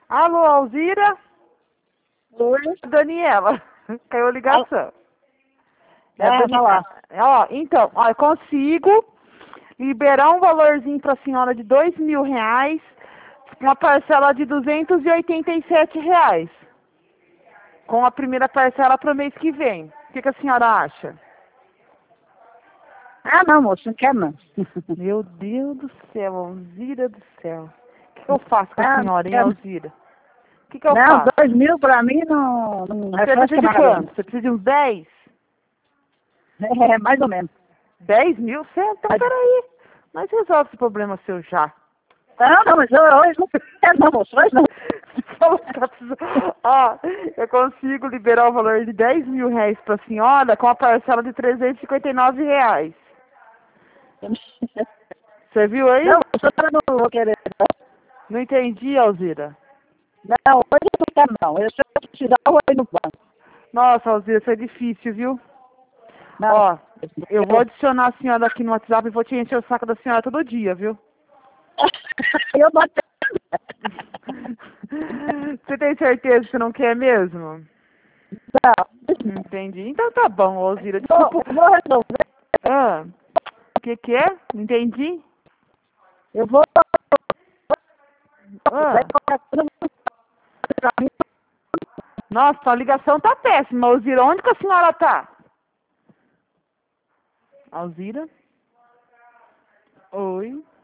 Alô, Alzira? Oi. Daniela. Caiu a ligação. Tá lá. Ó, então, ó, eu consigo liberar um valorzinho para a senhora de R$ 2.000, uma parcela de R$ 287, com a primeira parcela para o mês que vem. O que a senhora acha? Ah, não, moço, não quero não. Meu Deus do céu, Alzira do céu. O que eu faço com a Ah, senhora, hein, não, Alzira? O que eu não, faço? 2.000 pra mim não Você refresca precisa de nada. quanto? Você precisa de uns 10? É, mais ou menos. 10.000? Então, Mas- peraí. Mas resolve esse problema seu já. Não, mas hoje não quero não, moço, hoje não. Ó, eu consigo liberar o valor de R$ 10.000 para a senhora com a parcela de R$ 359. Você viu aí? Não, moço, eu não vou querer. Não entendi, Alzira. Não, hoje eu não quero não. Eu, se eu precisar, eu vou ir no banco. Nossa, Alzira, isso é difícil, viu? Não, Ó, eu vou adicionar a senhora aqui no WhatsApp e vou te encher o saco da senhora todo dia, viu? eu não Você tem certeza que você não quer mesmo? Não, Entendi. Então tá bom, Alzira. Desculpa. vou resolver. Ah, o que é? Não entendi. Eu vou. Ah, nossa, a ligação tá péssima. Alzira, onde que a senhora tá? Alzira? Oi?